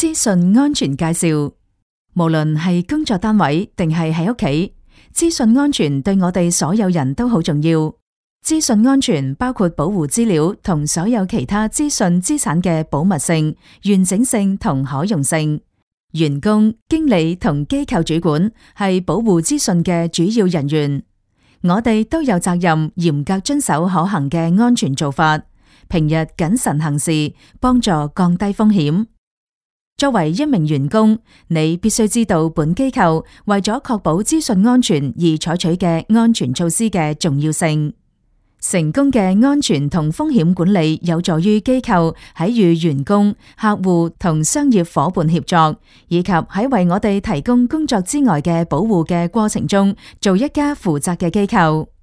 資訊安全介紹。無論係工作單位定係喺屋企，資訊安全對我哋所有人都好重要。資訊安全包括保護資料同所有其他資訊資產嘅保密性、完整性同可用性。員工、經理同機構主管係保護資訊嘅主要人員。我哋都有責任嚴格遵守可行嘅安全做法，平日謹慎行事，幫助降低風險。作為一名員工，你必須知道本機構為咗確保資訊安全而採取嘅安全措施嘅重要性。成功嘅安全同風險管理有助於機構喺與員工、客戶同商業夥伴協作，以及喺為我哋提供工作之外嘅保護嘅過程中，做一家負責嘅機構。